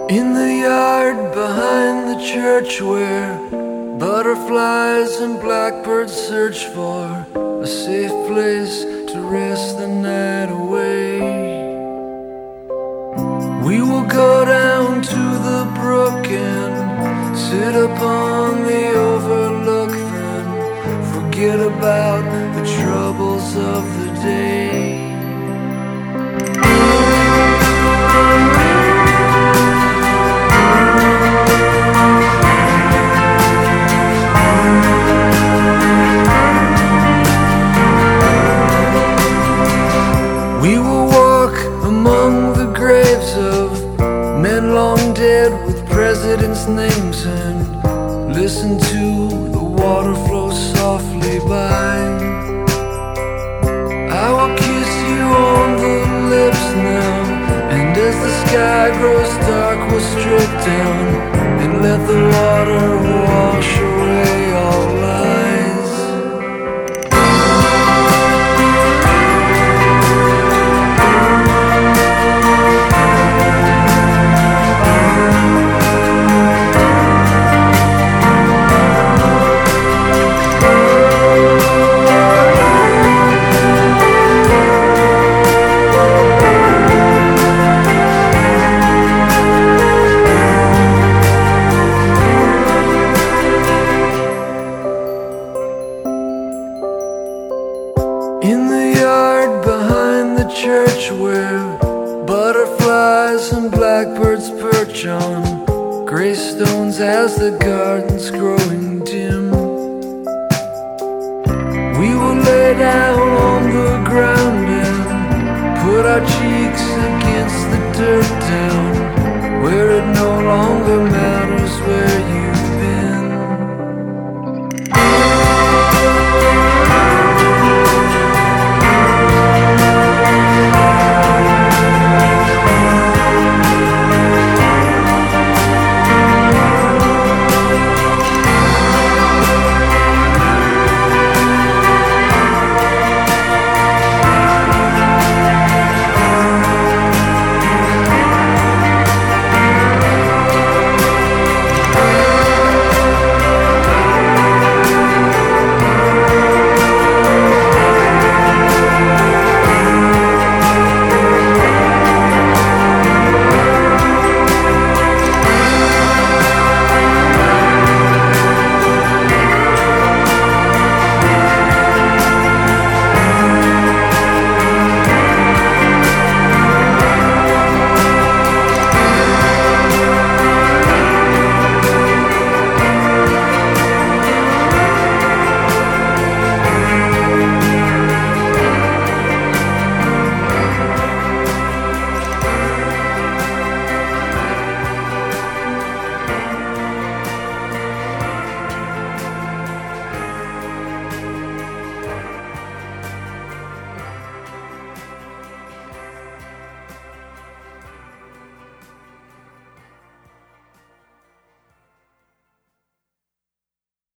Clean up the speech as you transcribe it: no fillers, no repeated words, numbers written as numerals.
In the yard behind the church where butterflies and blackbirds search for a safe place to rest the night away, we will go down to the brook and sit upon the overlook, then forget about the troubles of the day. We will walk among the graves of men long dead with presidents' names and listen to the water flow softly by. I will kiss you on the lips now, and as the sky grows dark we'll strip down and let the water wash away all lies. In the yard behind the church where butterflies and blackbirds perch on gray stones as the garden's growing dim, we will lay down on the ground and put our cheeks